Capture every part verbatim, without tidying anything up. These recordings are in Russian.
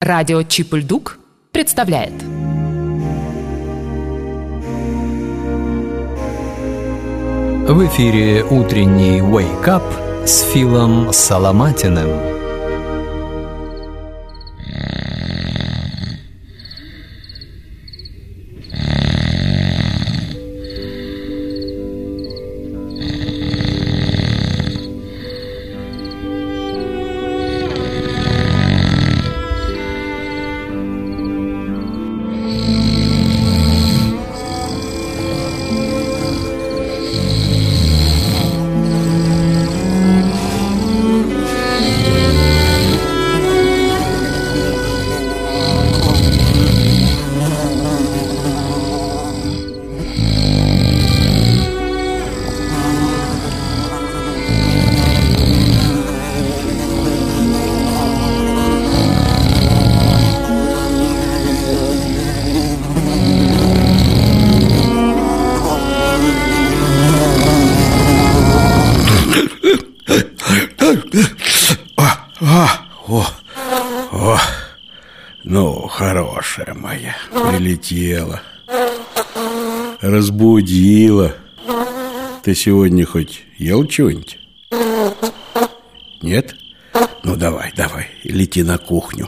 Радио Чип-и-Ль-Дук представляет. В эфире утренний Wake Up с Филом Соломатиным. О, о, ну, хорошая моя, прилетела, разбудила. Ты сегодня хоть ел чего-нибудь? Нет? Ну, давай, давай, лети на кухню,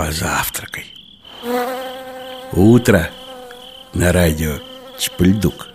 позавтракай. Утро на радио Чип-и-Ль-Дук.